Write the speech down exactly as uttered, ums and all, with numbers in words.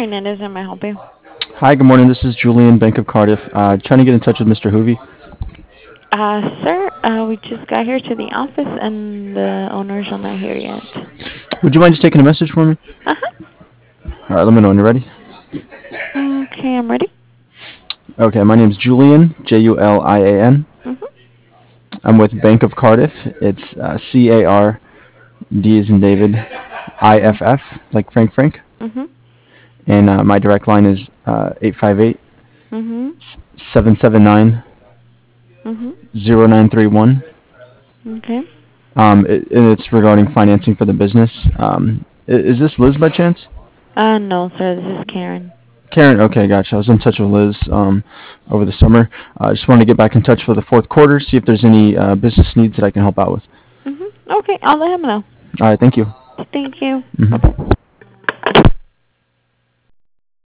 It is. Am I help you? Hi, good morning. This is Julian, Bank of Cardiff. Uh, trying to get in touch with Mister Hoovy. Uh, sir, uh, we just got here to the office and the owners are not here yet. Would you mind just taking a message for me? Uh-huh. All right, let me know when you're ready. Okay, I'm ready. Okay, my name's Julian, J U L I A N. Mm-hmm. I'm with Bank of Cardiff. It's uh, C A R D as in David, I F F, like Frank Frank. Mm-hmm. And uh, my direct line is uh, eight five eight, Mm-hmm. seven seven nine, Mm-hmm. zero nine three one. Okay. Um, it, and it's regarding financing for the business. Um, i- is this Liz by chance? Uh, no, sir, this is Karen. Karen, okay, gotcha. I was in touch with Liz um, over the summer. I uh, just wanted to get back in touch for the fourth quarter, see if there's any uh, business needs that I can help out with. Mm-hmm. Okay, I'll let him know. All right, thank you. Thank you. hmm